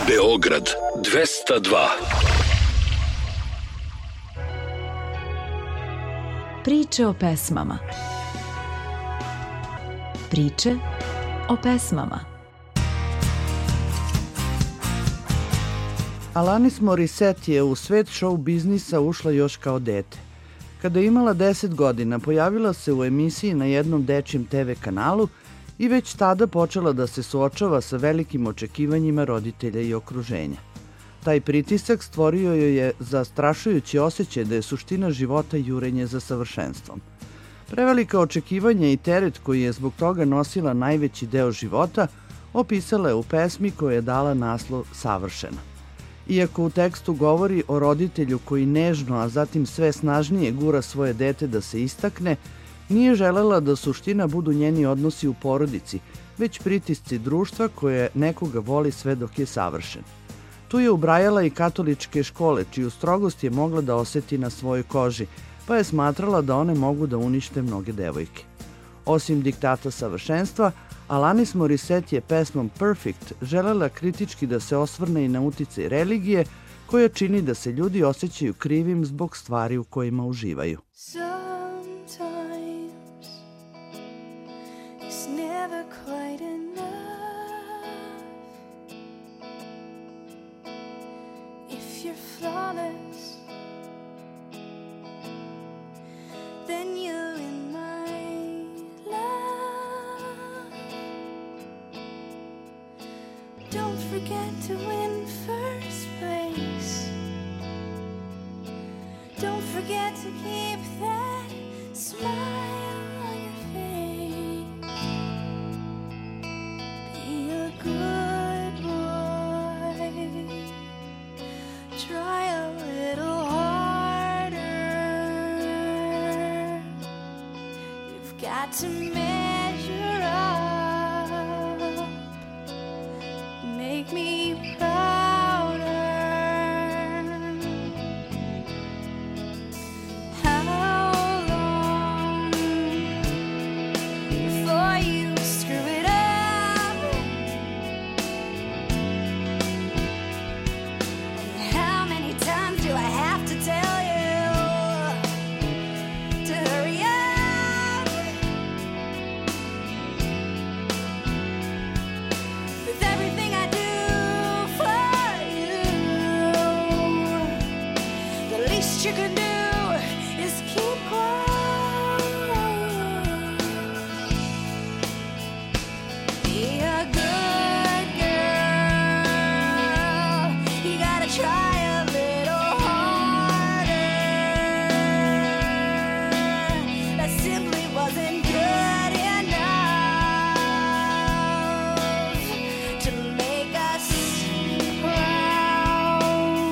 Beograd 202. Priče o pesmama. Priče o pesmama. Alanis Morissette je u svet show biznisa ušla još kao dete. Kada je imala 10 godina, pojavila se u emisiji na jednom dečijem TV kanalu i već tada počela da se suočava sa velikim očekivanjima roditelja i okruženja. Taj pritisak stvorio joj je zastrašujući osjećaj da je suština života jurenje za savršenstvom. Prevelika očekivanja i teret koji je zbog toga nosila najveći deo života opisala je u pesmi koja je dala naslov Savršena. Iako u tekstu govori o roditelju koji nežno, a zatim sve snažnije gura svoje dete da se istakne, nije želela da suština budu njeni odnosi u porodici, već pritisci društva koje nekoga voli sve dok je savršen. Tu je ubrajala i katoličke škole, čiju strogost je mogla da oseti na svojoj koži, pa je smatrala da one mogu da unište mnoge devojke. Osim diktata savršenstva, Alanis Morissette je pesmom Perfect želela kritički da se osvrne i na uticaj religije, koja čini da se ljudi osjećaju krivim zbog stvari u kojima uživaju. Don't forget to win first place. Don't forget to keep that smile on your face. Be a good boy. Try a little harder. You've got to measure up. Make me prouder. How long before you screw it up? And how many times do I have to tell you to hurry up? With everything I do you can do is keep quiet. Be a good girl. You gotta try a little harder. That simply wasn't good enough to make us proud.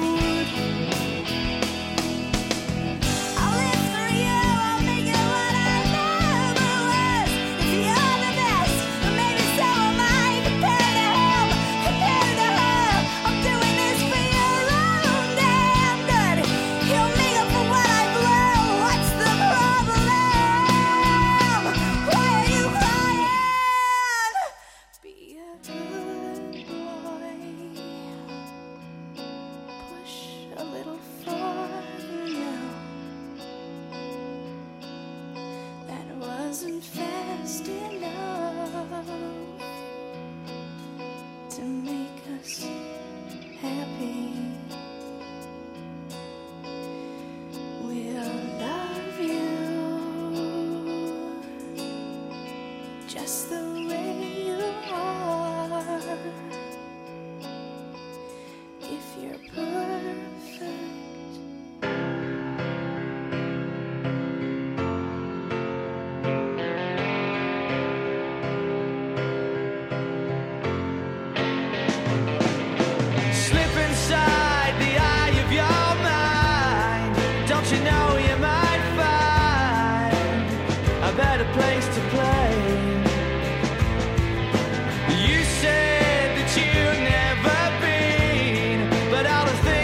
Just the way you are. If you're perfect. Slip inside the eye of your mind. Don't you know you might find a better place to play? You said that you've never been, but all the things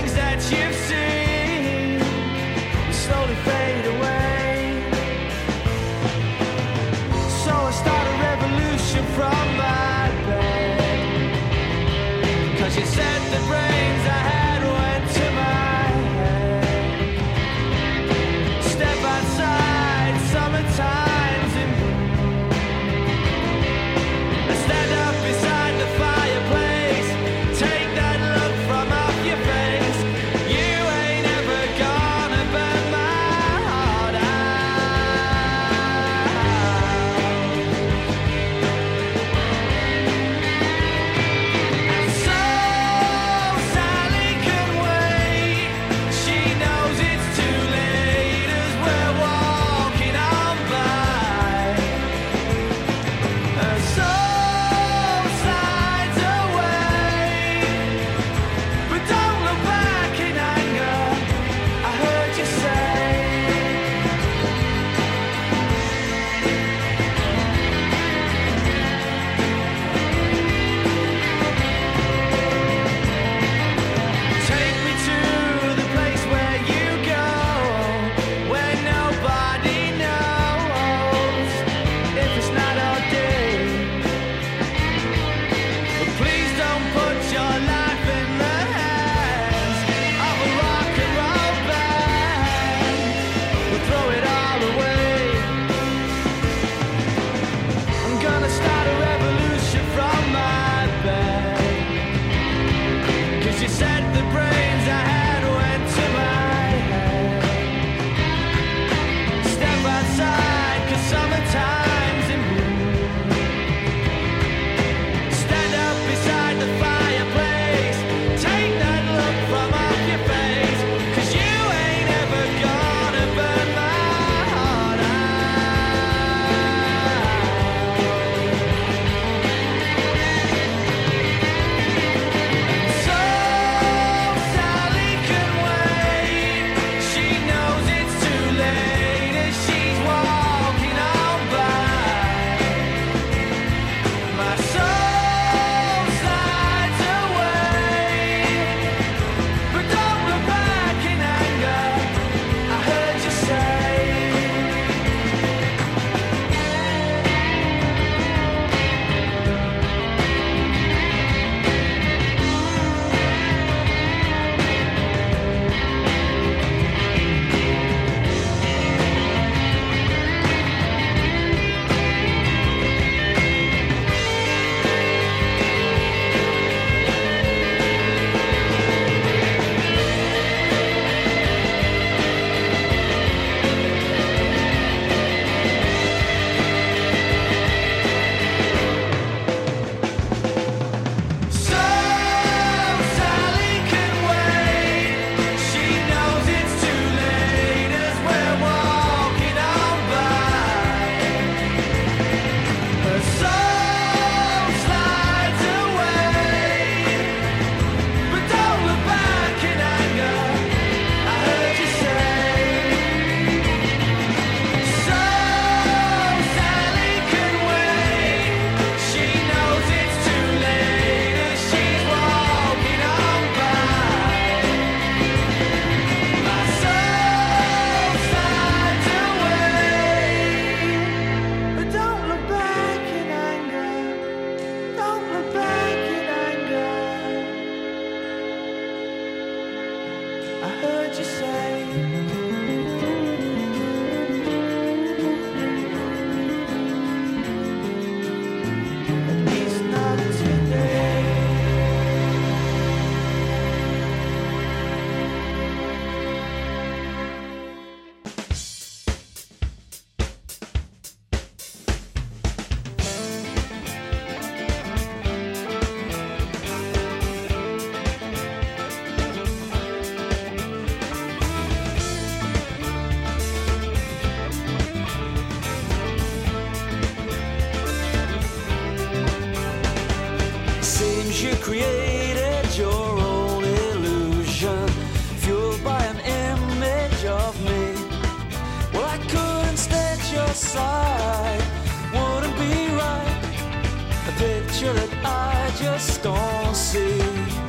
created your own illusion, fueled by an image of me. Well, I couldn't stand your side, wouldn't be right. A picture that I just don't see.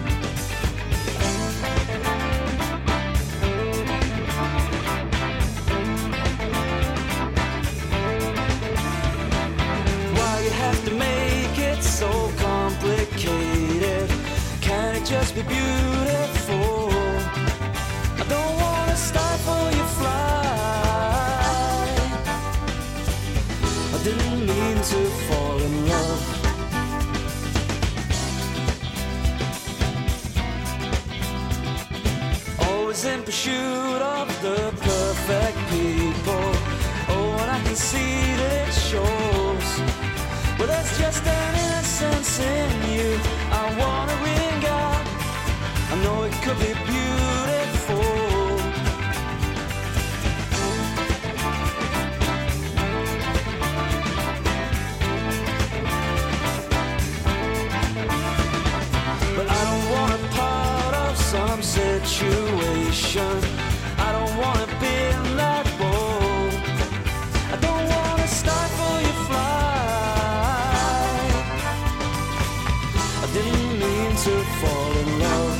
Why you have to make it so complicated? Can it just be beautiful? I don't wanna stifle your flight. I didn't mean to fall in love. Always in pursuit of the perfect people. Oh, and I can see that it shows. But there's just an innocence in you I wanna ring out. I know it could be beautiful. But I don't want a part of some situation. I don't wanna be in that boat. I don't wanna stifle your flight. I didn't mean to fall in love.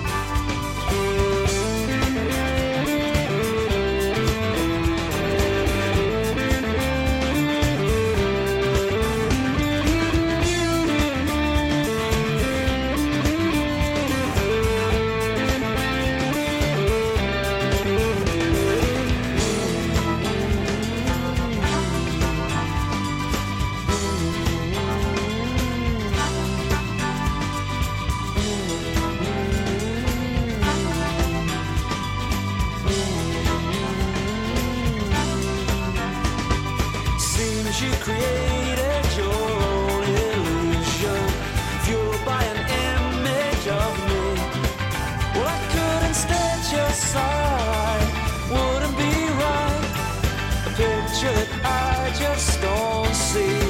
You created your own illusion, fueled by an image of me. Well, I couldn't stand your side, wouldn't be right. A picture that I just don't see.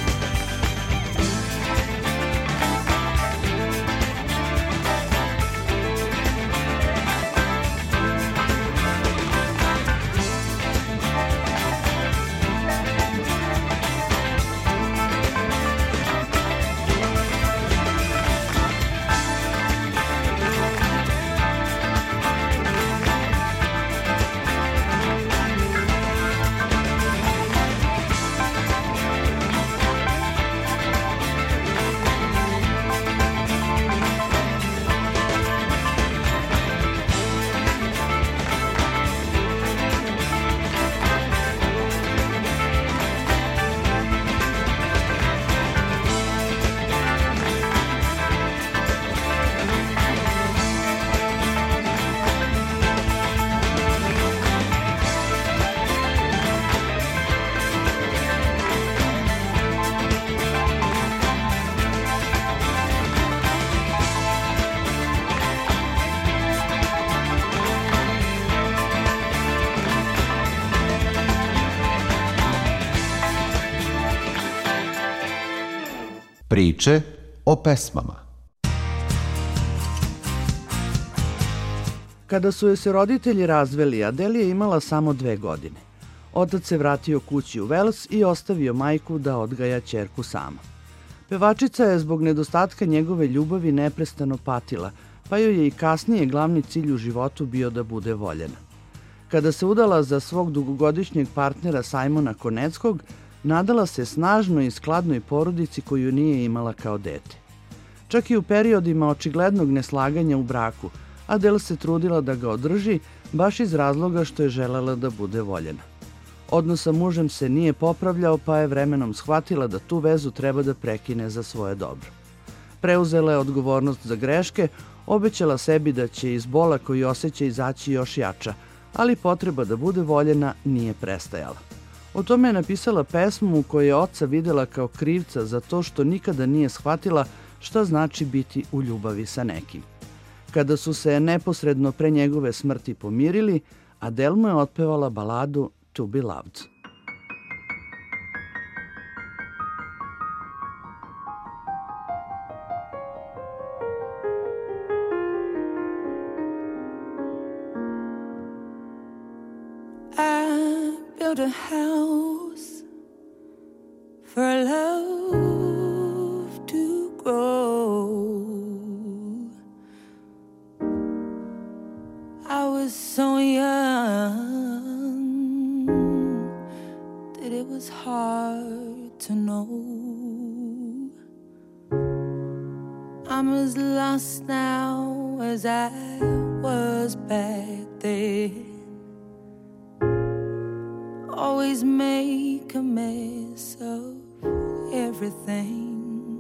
Priče o pesmama. Kada su je se roditelji razveli, Adele je imala samo 2 godine. Otac se vratio kući u Vels i ostavio majku da odgaja ćerku sama. Pevačica je zbog nedostatka njegove ljubavi neprestano patila, pa joj je i kasnije glavni cilj u životu bio da bude voljena. Kada se udala za svog dugogodišnjeg partnera Simona Koneckog, nadala se snažnoj i skladnoj porodici koju nije imala kao dete. Čak i u periodima očiglednog neslaganja u braku, Adele se trudila da ga održi baš iz razloga što je želela da bude voljena. Odnos sa mužem se nije popravljao, pa je vremenom shvatila da tu vezu treba da prekine za svoje dobro. Preuzela je odgovornost za greške, obećala sebi da će iz bola koji osjeća izaći još jača, ali potreba da bude voljena nije prestajala. O tome je napisala pesmu u kojoj je oca videla kao krivca za to što nikada nije shvatila šta znači biti u ljubavi sa nekim. Kada su se neposredno pre njegove smrti pomirili, Adele mu je otpevala baladu To Be Loved. built a house for love to grow. I was so young that it was hard to know. I'm as lost now as I was back then. Always make a mess of everything.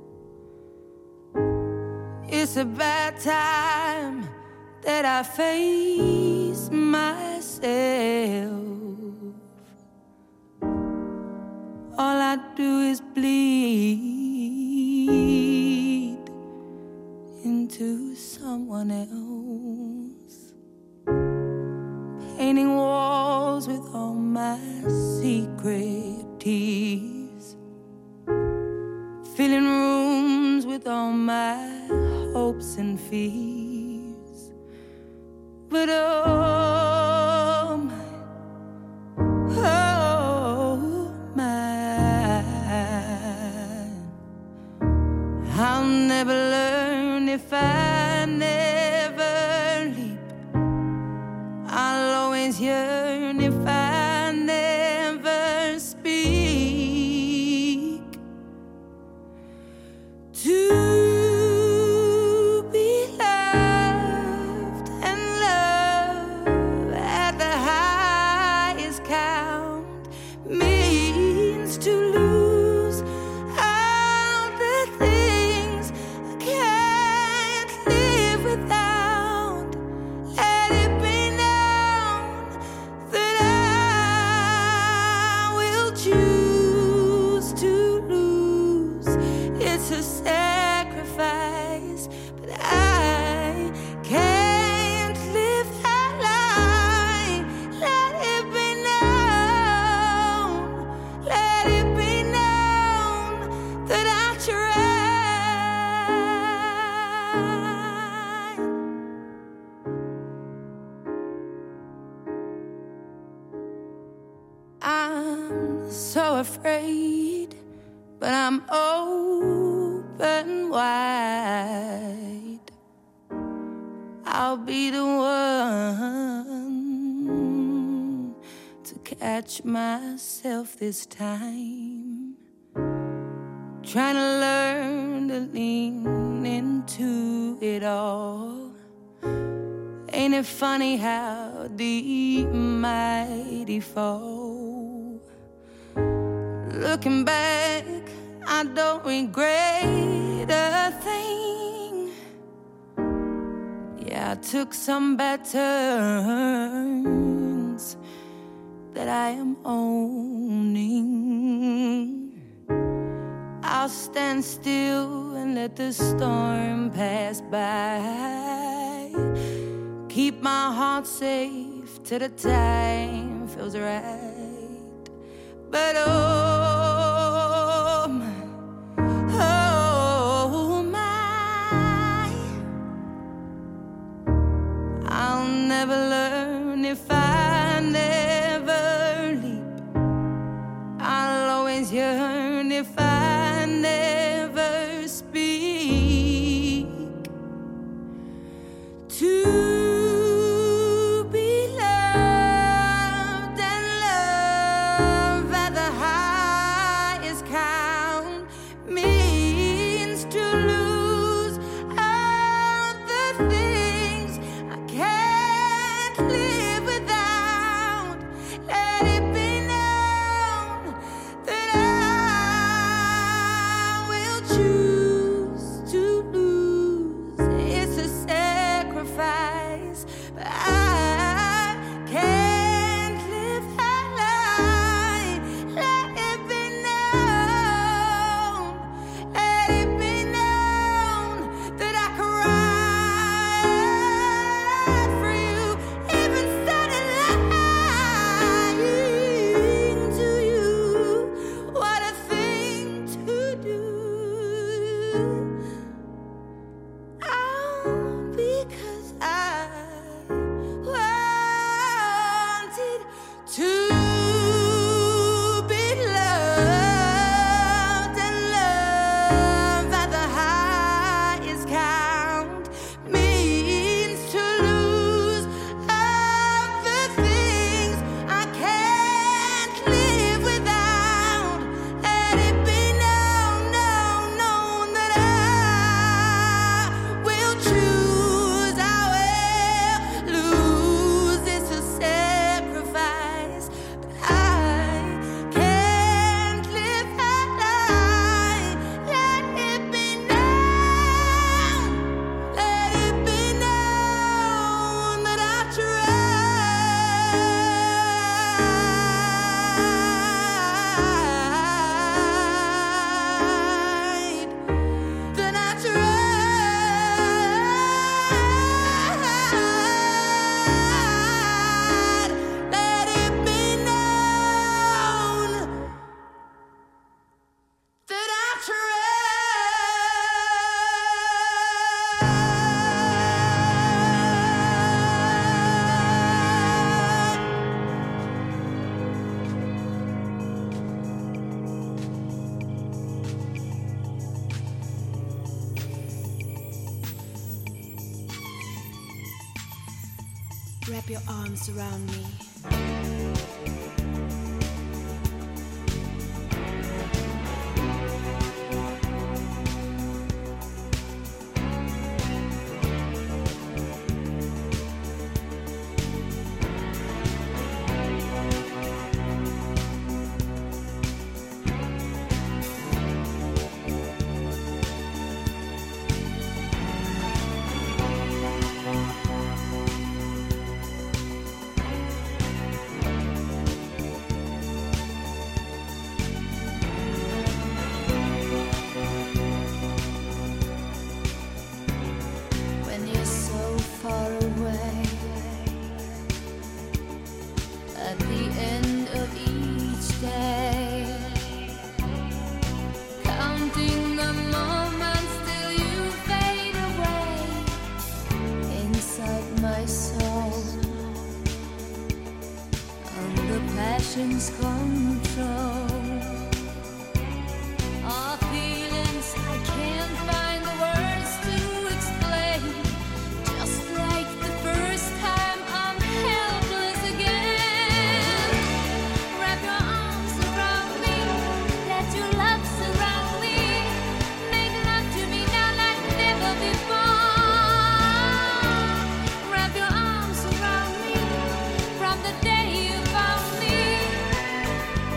It's a bad time that I face myself. All I do is bleed into someone else, painting walls with all my secret tears, filling rooms with all my hopes and fears. But oh my, I'll never learn if I never leap. I'll always yearn if I never speak. To be loved and love at the highest count means to lose all the things I can't live without. Let it be known that I will choose to lose. It's a sacrifice, but I can't live that lie. Let it be known, let it be known that I tried. I'm so afraid, but I'm open wide. I'll be the one to catch myself this time, trying to learn to lean into it all. Ain't it funny how deep mighty fall? Looking back, I don't regret a thing. Yeah, I took some bad turns that I am owning. I'll stand still and let the storm pass by. Keep my heart safe till the time feels right. But oh my, I'll never learn if I never leap. I'll always yearn if I never speak. To choose to lose. It's a sacrifice. Wrap your arms around me. When you're so far away, at the end of each day, counting the moments till you fade away inside my soul, under passion's control. Our feelings I can't find the words to explain. Just like the first time, I'm helpless again. Wrap your arms around me, let your love surround me. Make love to me now like never before. Wrap your arms around me from the day you found me.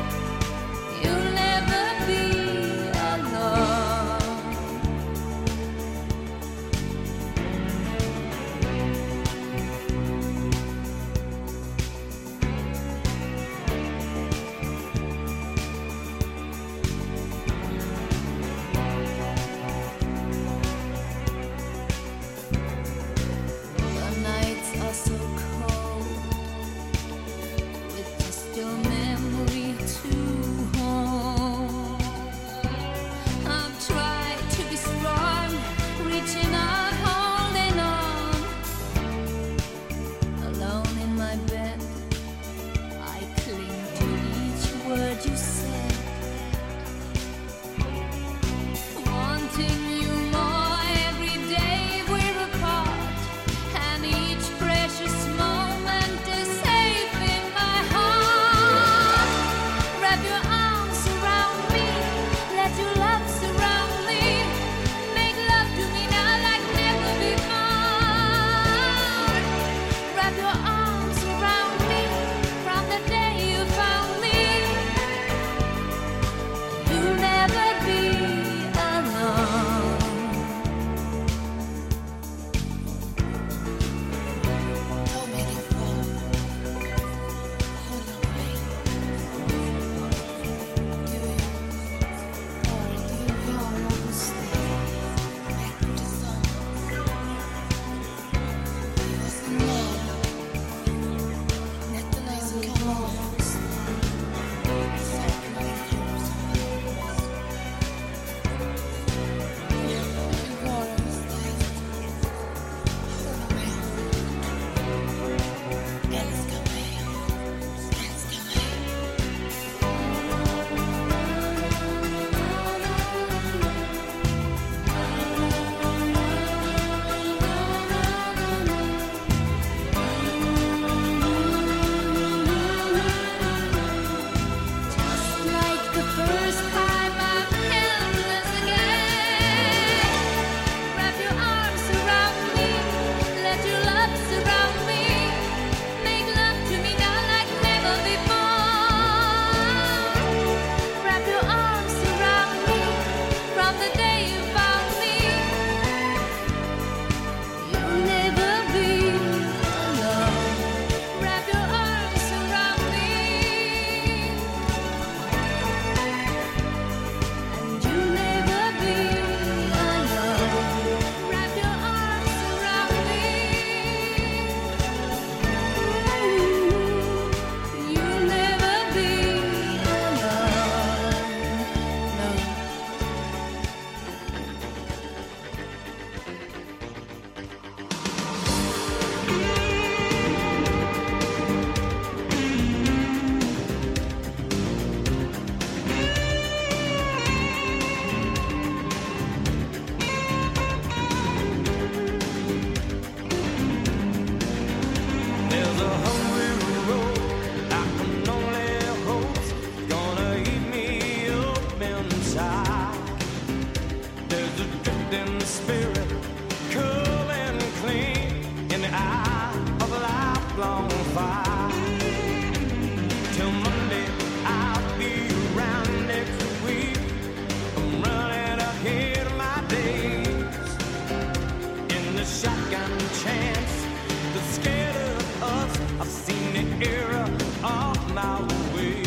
lifelong fire. Till Monday, I'll be around next week. I'm running ahead of my days. In the shotgun chance that's scared of us, I've seen the era of my ways.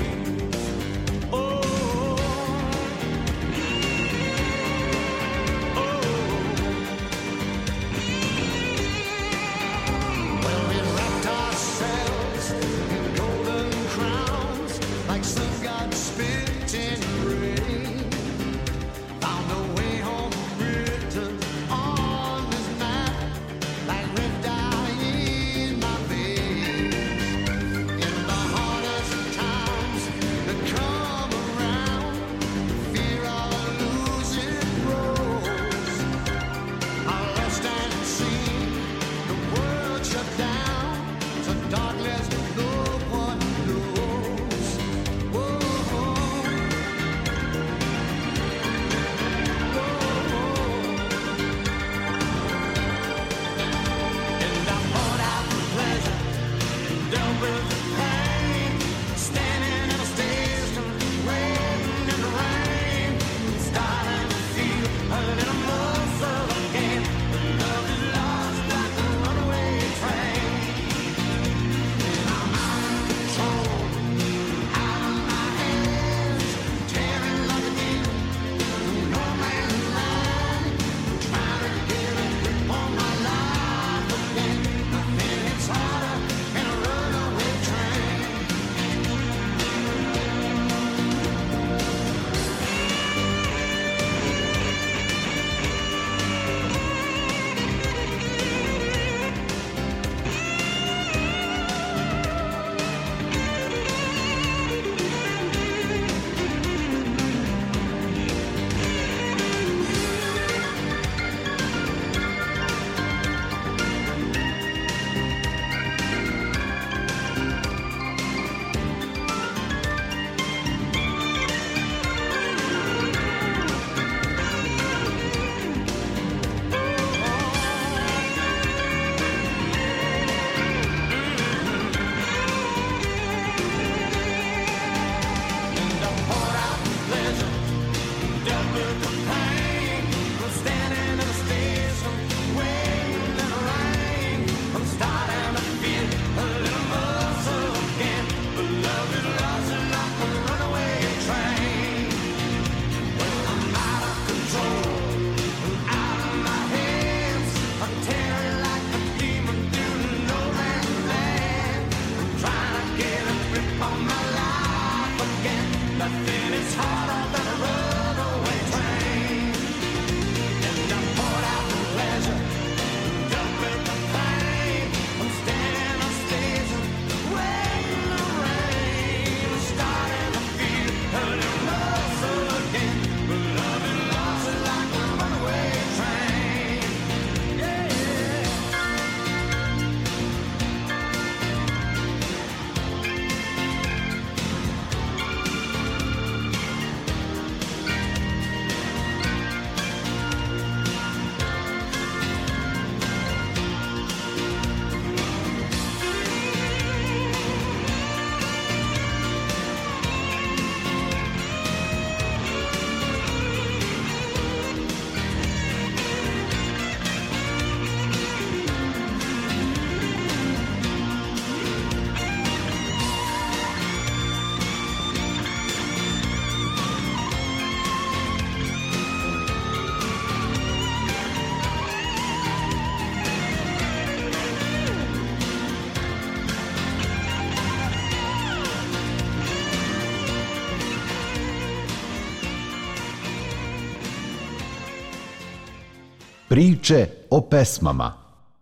Priče o pesmama.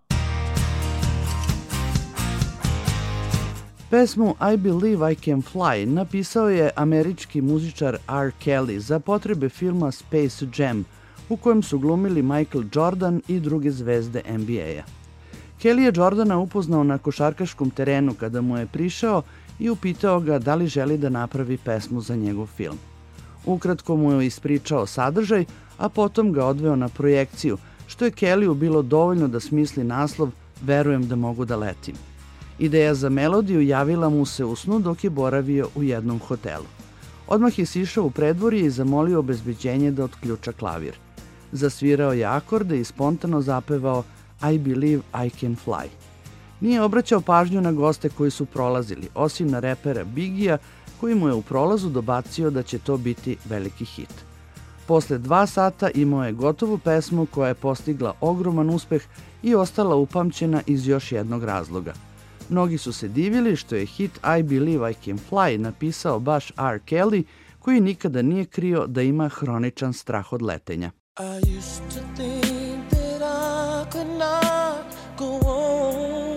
Pesmu I Believe I Can Fly napisao je američki muzičar R. Kelly za potrebe filma Space Jam, u kojem su glumili Michael Jordan i druge zvezde NBA-a. Kelly je Jordana upoznao na košarkaškom terenu kada mu je prišao i upitao ga da li želi da napravi pesmu za njegov film. Ukratko mu je ispričao sadržaj, a potom ga odveo na projekciju, što je Kellyu bilo dovoljno da smisli naslov Verujem da mogu da letim. Ideja za melodiju javila mu se u snu dok je boravio u jednom hotelu. Odmah je sišao u predvorje i zamolio obezbeđenje da otključa klavir. Zasvirao je akorde i spontano zapevao I Believe I Can Fly. Nije obraćao pažnju na goste koji su prolazili, osim na repera Bigija, koji mu je u prolazu dobacio da će to biti veliki hit. Posle 2 sata imao je gotovu pesmu koja je postigla ogroman uspeh i ostala upamćena iz još jednog razloga. Mnogi su se divili što je hit I Believe I Can Fly napisao baš R. Kelly, koji nikada nije krio da ima hroničan strah od letenja. I used to think that I could not go on,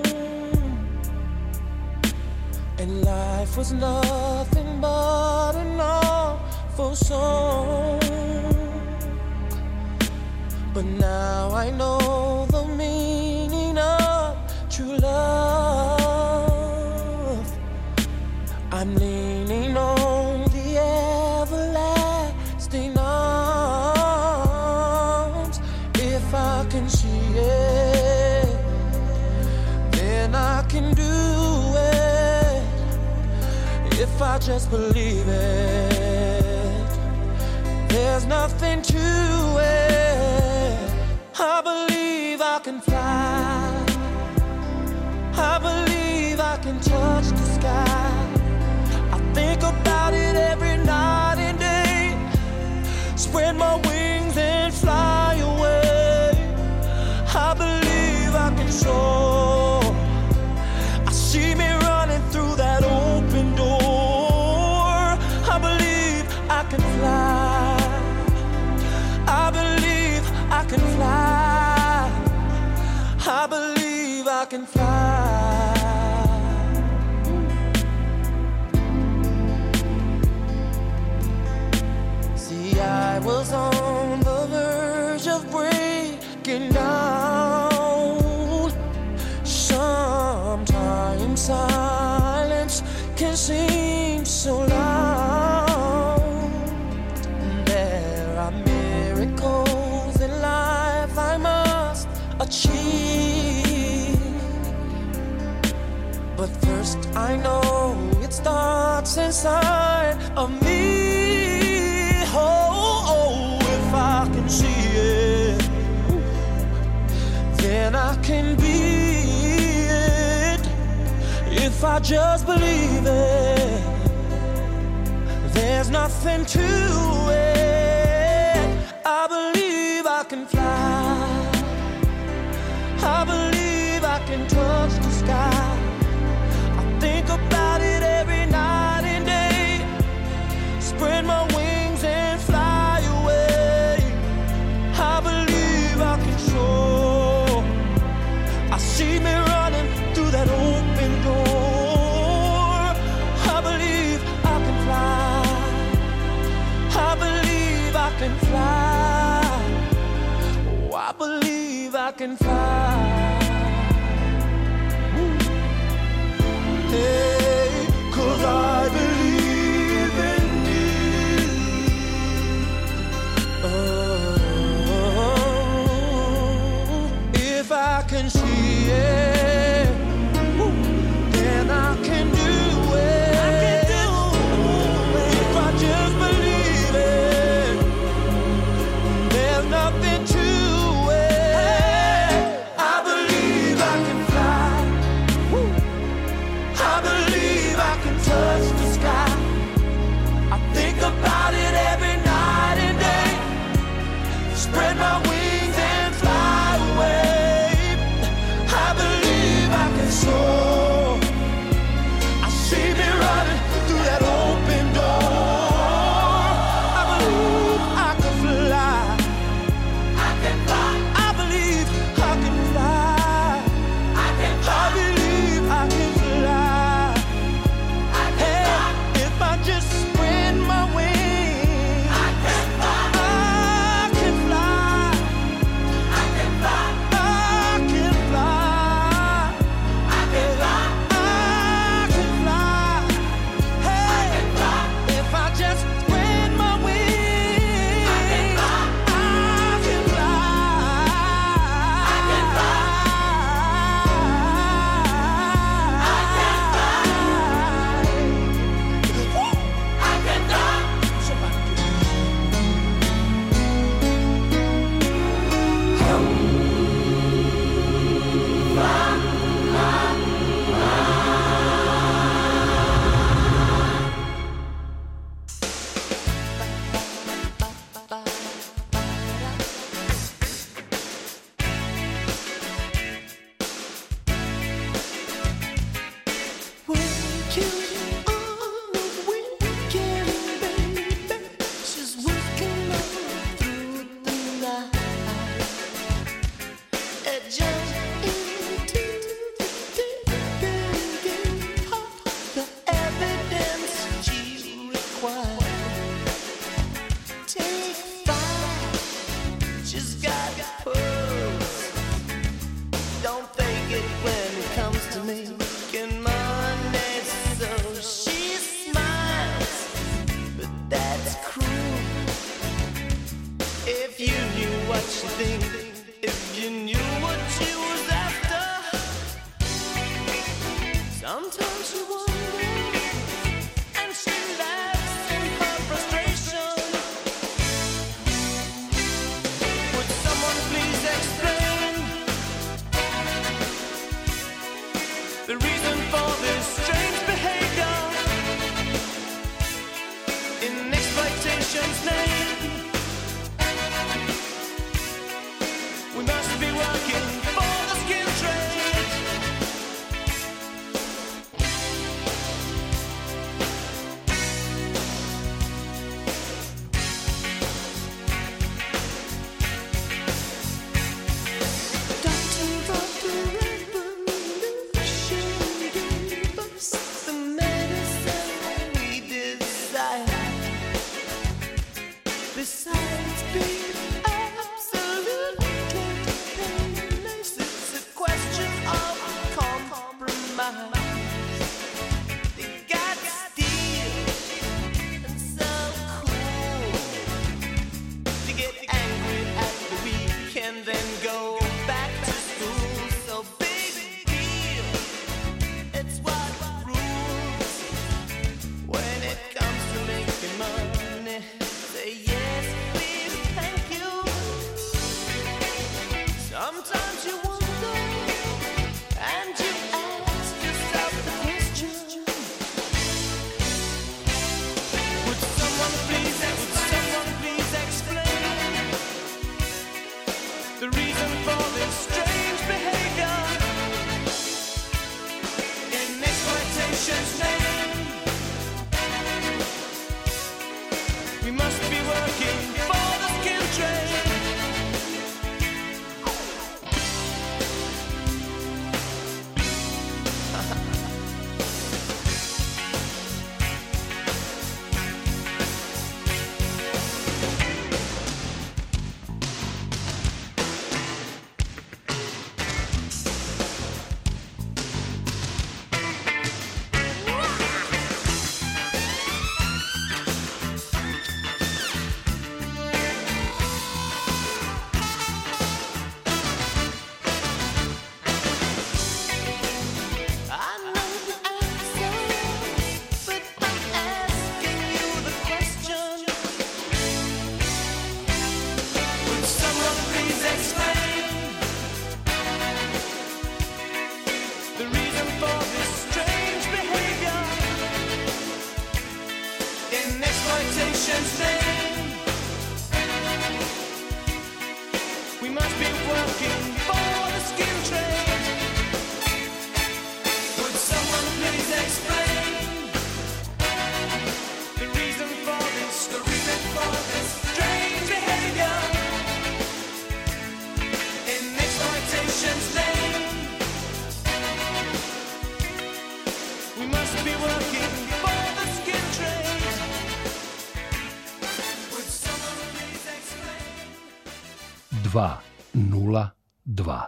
and life was nothing but an awful song. But now I know the meaning of true love. I'm leaning on the everlasting arms. If I can see it, then I can do it. If I just believe it, there's nothing to it. I believe I can fly. I believe I can touch the sky. I think about it every night and day. Spread my wings and fly away. I believe I can soar. I see me running through that open door. I believe I can fly. I believe I can fly. I believe I can fly. See, I was on the verge of breaking down. Sometimes silence can seem so loud. There are miracles in life I must achieve. But first I know it starts inside of me. Oh, if I can see it, then I can be it. If I just believe it, there's nothing to it. I believe I can fly. I believe I can touch the sky. I think about it every night and day. Spread my wings and fly away. I believe I can soar. I see me running through that open door. I believe I can fly. I believe I can fly. Oh, I believe I can fly. Hey, 'cause I believe in you. Oh, if I can see it, then I can do it. I can do it. If I just believe it, there's nothing to it. I believe I can fly. I believe I can touch the sky. I think about it every night and day. Spread my wings and fly away. I believe it when it comes to making money. So she smiles, but that's cruel. If you knew what she thinks, if you knew what she was after, sometimes you wonder, and she laughs in her frustration. Would someone please explain the reason for this strange behavior in exploitation's name? We must be working for the skin trade. Doctor of the revolution gave us the medicine we desire. Besides being absolutely painless, it's a question of compromise. They got steel and so cool to get angry at the weekend, then go back to school. So big deal, it's what rules when it comes to making money. Say yes, please, thank you. Sometimes you wonder, and you ask yourself the question: would someone please explain the reason for this strange behavior in exploitation's name? We must be working for the skin trade. I know the answer, but I'm asking you the question. Would someone please explain the reason for this strange behavior in exploitation's name? We must be working for the skin trade. Would someone please explain the reason for this strange behavior in exploitation's name? We must be working for the skin trade. Would someone please explain? 202.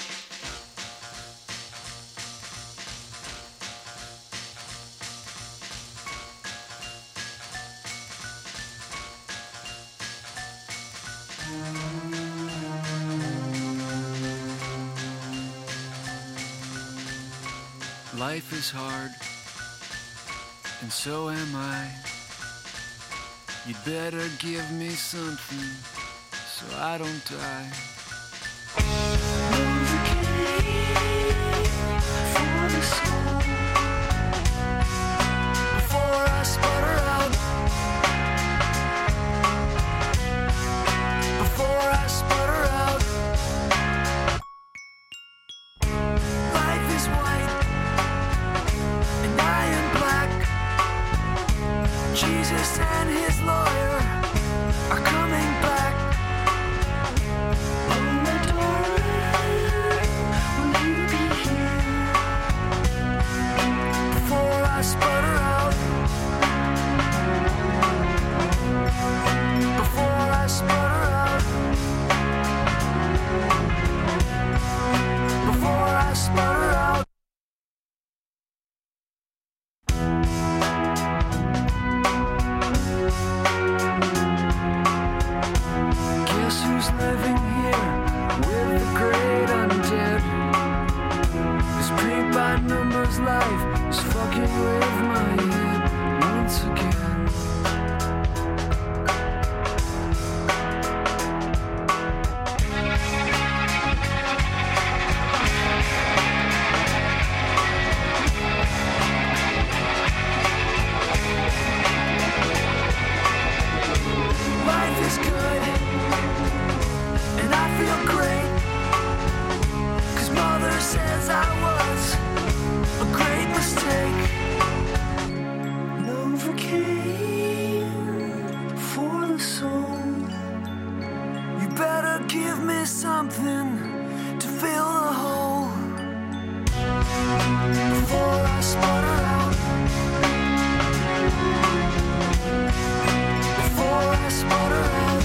Life is hard, and so am I. You'd better give me something so I don't die. For the soul, before I sputter out, before I sputter out. Life is white and I am black. Jesus and his lawyer are coming back. Oh, my darling, will you be here before I sputter out? Before I sputter out. Before I sputter out. Guess who's living here with the great undead? This paint by numbers life is fucking with my head once again. Life is good, and I feel great, 'cause mother says I was a great mistake. Novocaine for the soul. You better give me something to fill the hole before I sputter out. Before I sputter out.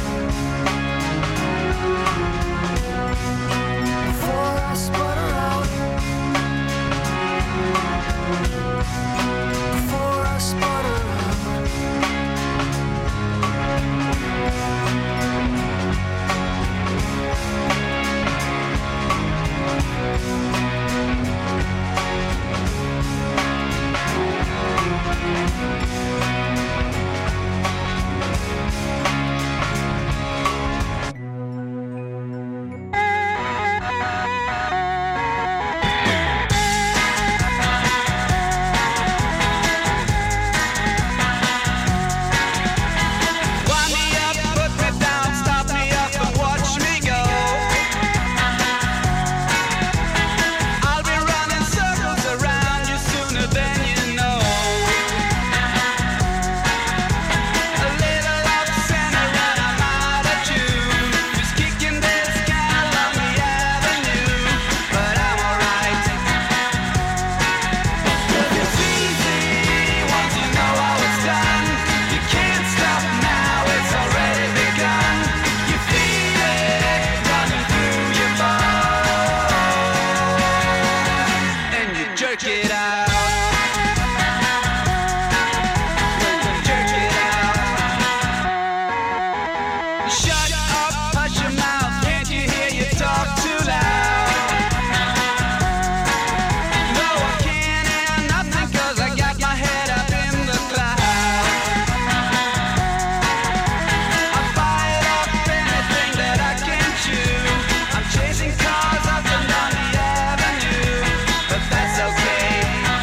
Before I sputter out. Before I sputter out. Wind me up, put me down, stop me up and watch me go. I'll be running circles around you sooner than you know. A little love center and I'm out of tune. Just kicking this can along the avenue, but I'm alright. 'Cause it's easy once you know how it's done. You can't stop now, it's already begun. You feel it running through your bones, and you jerk it out. Jerk it out. Shut up, hush your mouth, can't you hear you talk too loud? No, I can't hear nothing 'cause I got my head up in the clouds. I bite off anything that I can chew. I'm chasing cars up and down the avenue, but that's okay.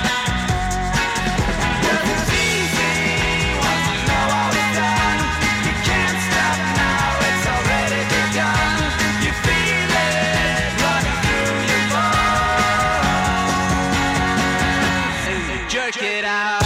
'Cause it's easy once you know how it's done. You can't stop now, it's already begun. You feel it running through your bones, and you jerk it out.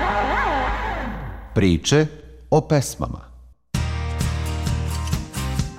Priče o pesmama.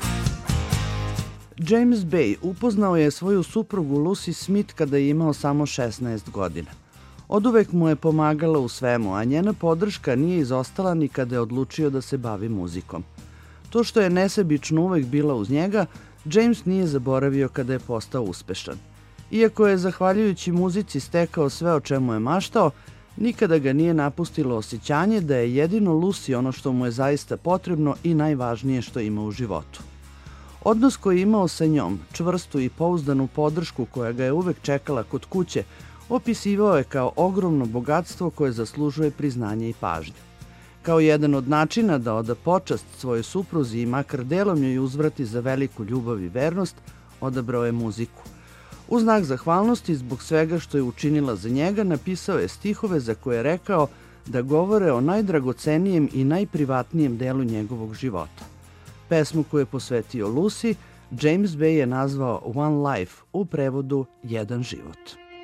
James Bay upoznao je svoju suprugu Lucy Smith kada je imao samo 16 godina. Oduvek mu je pomagala u svemu, a njena podrška nije izostala ni kada je odlučio da se bavi muzikom. To što je nesebično uvek bila uz njega, James nije zaboravio kada je postao uspešan. Iako je zahvaljujući muzici stekao sve o čemu je maštao, nikada ga nije napustilo osjećanje da je jedino Lucy ono što mu je zaista potrebno i najvažnije što ima u životu. Odnos koji je imao sa njom, čvrstu i pouzdanu podršku koja ga je uvek čekala kod kuće, opisivao je kao ogromno bogatstvo koje zaslužuje priznanje i pažnju. Kao jedan od načina da oda počast svojoj supruzi i makar delom joj uzvrati za veliku ljubav i vernost, odabrao je muziku. U znak zahvalnosti zbog svega što je učinila za njega, napisao je stihove za koje je rekao da govore o najdragocenijem i najprivatnijem delu njegovog života. Pesmu koju je posvetio Lucy, James Bay je nazvao One Life, u prevodu Jedan život.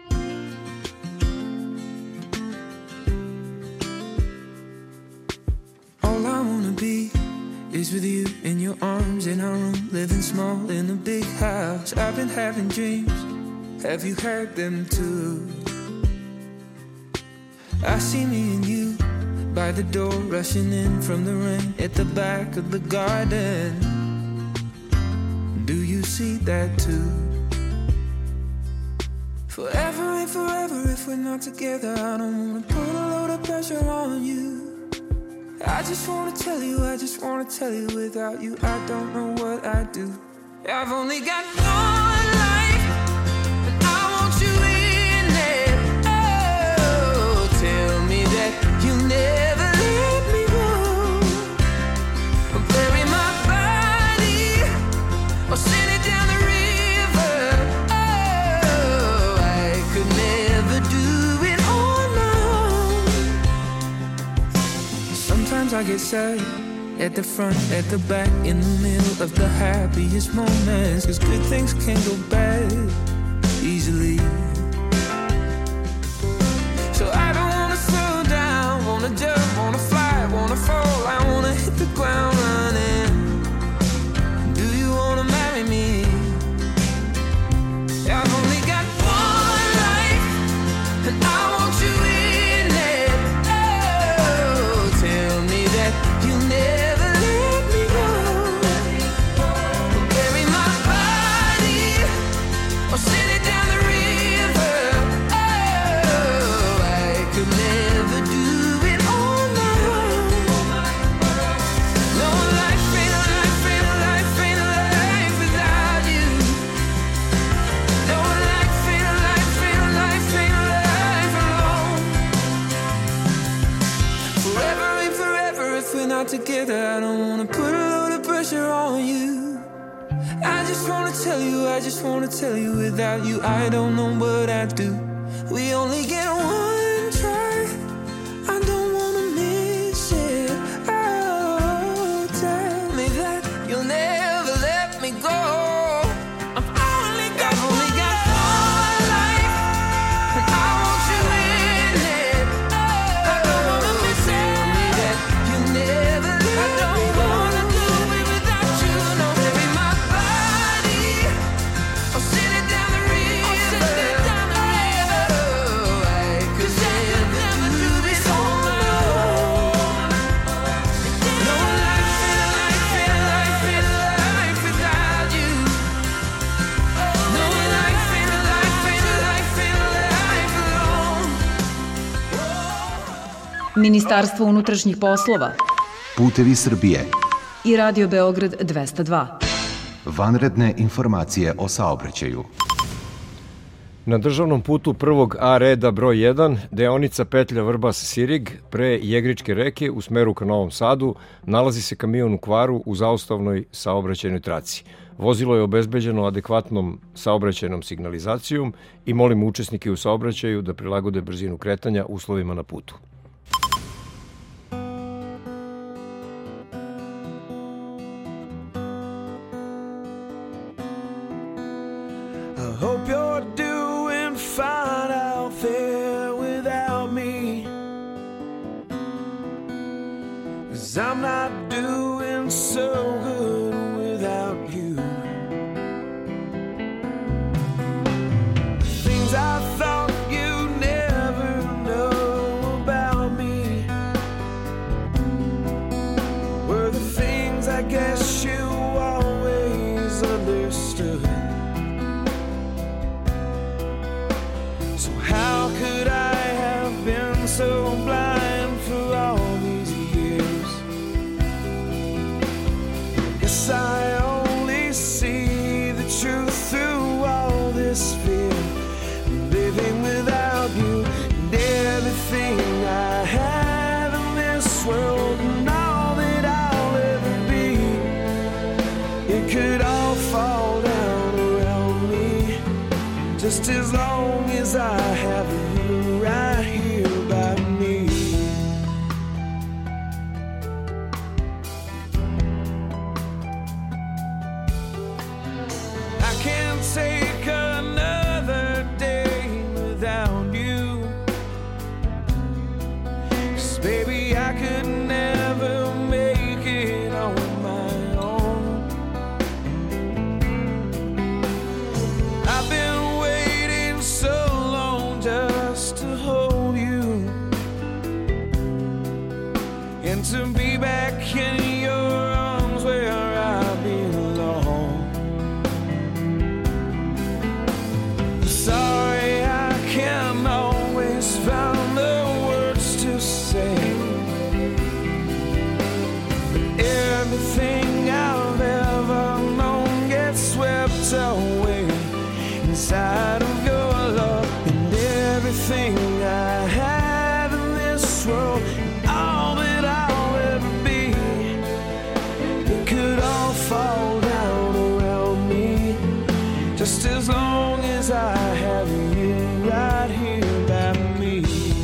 All I wanna be is with you in your arms in our room, living small in a big house. I've been having dreams, have you heard them too? I see me and you by the door, rushing in from the rain at the back of the garden. Do you see that too? Forever and forever if we're not together, I don't wanna put a load of pressure on you. I just wanna tell you, without you I don't know what I'd do. I've only got one life, and I want you in it. Oh, tell me that you'll never let me go. Or bury my body, or send it down the river. Oh, I could never do it on my own. Sometimes I get sad, at the front, at the back, in the middle of the happiest moments, 'cause good things can't go bad easily. So I don't wanna slow down, wanna jump, wanna fly, wanna fall, I wanna hit the ground running. Do you wanna marry me? I've only got one life, and I want you in it. Oh, tell me that you'll never let me go. Or bury my body, or send it down the river. Oh, I could never do it on my own. No life ain't a life, ain't a life, ain't a life without you. No life ain't a life, ain't a life, ain't a life alone. Forever and forever if we're not together, I don't wanna put a load of pressure on you. I just wanna tell you, without you I don't know what I'd do. We only get one try, I don't wanna miss it. Oh, tell me that you'll never let me go. I've only got one life, and I want you in it. I don't wanna miss it. Tell me that you'll never let me go. I don't wanna do it without you. No, bury my body, or send it down the river. Oh, I could never do this on my own. No life ain't a life, ain't a life, ain't a life without you. No life ain't a life, ain't a life, ain't a life alone. Ministarstvo unutrašnjih poslova Putevi Srbije. i Radio Beograd 202. Vanredne informacije o saobraćaju. Na državnom putu prvog A reda broj 1, deonica petlja Vrbas-Sirig, pre Jegričke reke u smeru ka Novom Sadu, nalazi se kamion u kvaru u zaustavnoj saobraćajnoj traci. Vozilo je obezbeđeno adekvatnom saobraćajnom signalizacijom i molimo učesnike u saobraćaju da prilagode brzinu kretanja uslovima na putu. I hope you're doing fine out there without me, 'cause I'm not doing so good without you. understood. So how could I have been so blind for all these years? Guess I only see the truth through all this fear. Living without you and everything I have in this world and all that I'll ever be, it could all fall down around me, just as long as I have you right here by me. I can't take another day without you, 'cause baby I could never make it on my own. I've been waiting so long just to hold you and to be back in your arms where I belong. Sorry I can't always find the words to say, but everything I've ever known gets swept away inside of your love, and everything I have in this world, and all that I'll ever be, it could all fall down around me, just as long as I have you right here by me.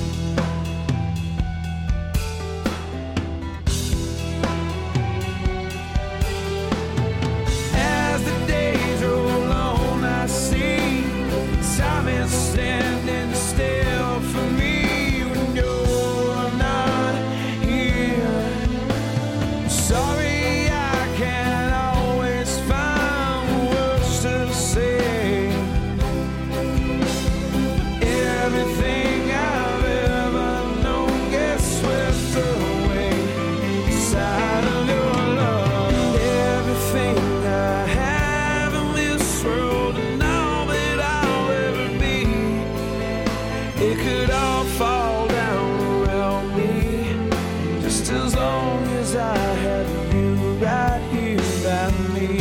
As the days roll on, I see time is standing still for me when you're not here. Sorry I can't always find words to say. Everything I've ever known gets swept away inside of your love. Everything I have in this world and all that I'll ever be, it could all fall down around me, just as long as I have you right here by me.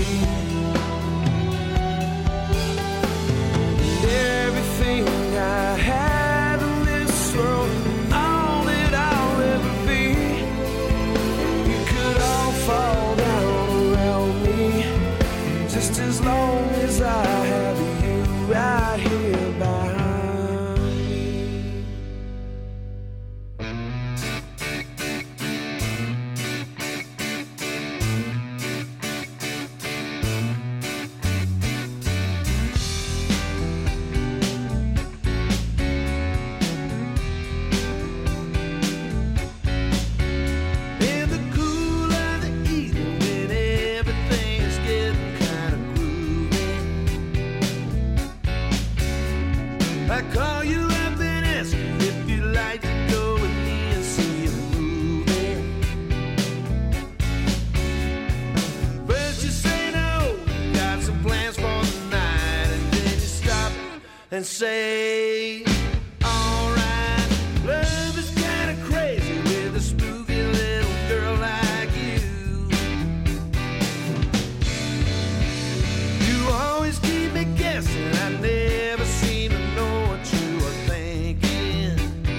And everything I have in this world, all that I'll ever be, it could all fall down around me, just as long as I have you right here by me. In the cool of the evening when everything's getting kind of groovy, I call you up and ask you if you'd like to go with me and see a movie. First you say no, got some plans for the night, and then you stop and say, alright, love is kinda crazy with a spooky little girl like you. You always keep me guessing, I never seem to know what you are thinking.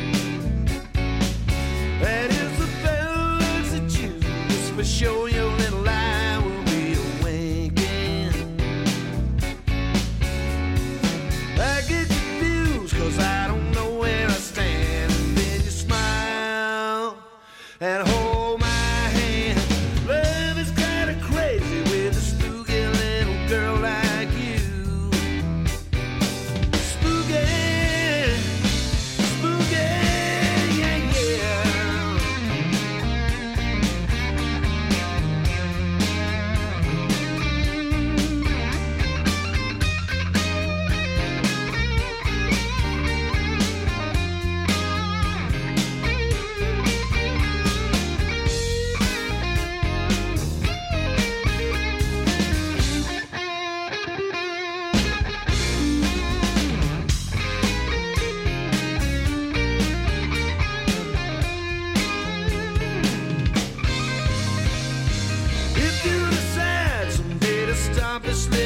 That is the fellow looks at you, just for sure your little eye will be a winking. I get confused 'cause obviously